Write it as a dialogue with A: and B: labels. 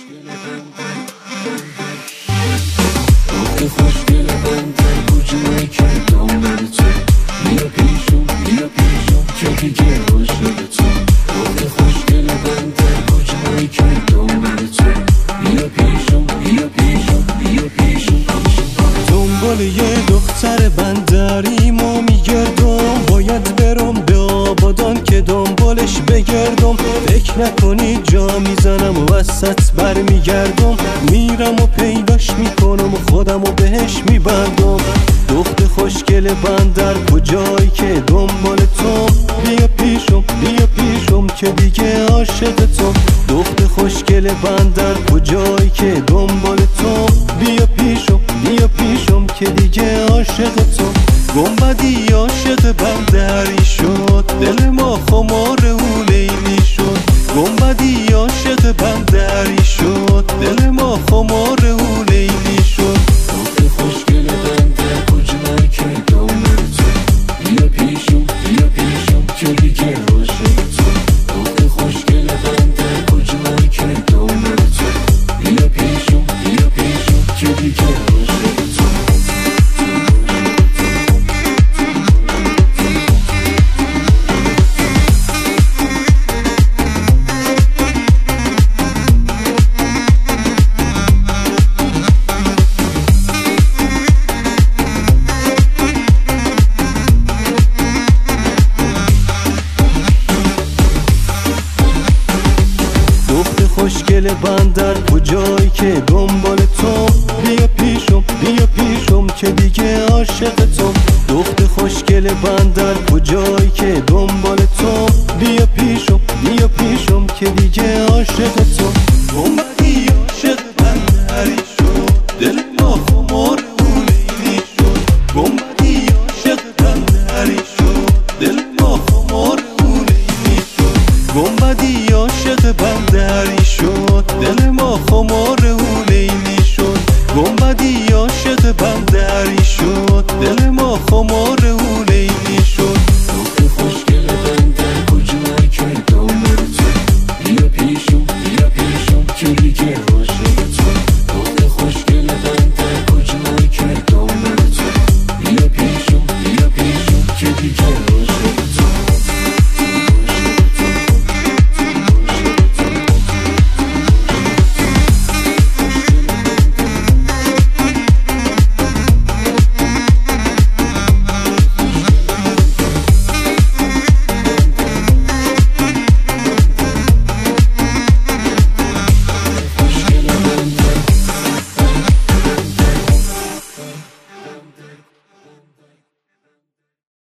A: دختر خوشگل بندر کجایی که دنبال تو، بیا پیشم که دیگه عاشق تو. دختر خوشگل بندر کجایی که دنبال تو، بیا پیشم دنبال یه دختر بندریم و میگردم، باید برم به آبادان که دنبالش بگردم. فکر نکنی جا میزنم و وسط برمیگردم، میرم و پیداش میکنم و خودم و بهش میبندم. دختر خوشگل بندر کجایی که دنبال تو، بیا پیشم که دیگه عاشق تو. دختر خوشگل بندر کجایی که دنبال تو، بیا پیشم که دیگه عاشق تو. گنبدی عاشق بندری شد، دل ما خمار او لیلی شد. گنبدی عاشق بندری شد، دل ما خمار او لیلی شد. دختر خوشگل بندر کجایی که دنبال تو، بیا پیشم که دیگه عاشق تو. دختر خوشگل بندر کجایی که دنبال تو، بیا پیشم که دیگه عاشق تو. خوشگل بندر کجایی که دنبال تو، بیا پیشم که دیگه عاشق تو. دختر خوشگل بندر کجایی که دنبال تو، بیا پیشم که دیگه عاشق تو.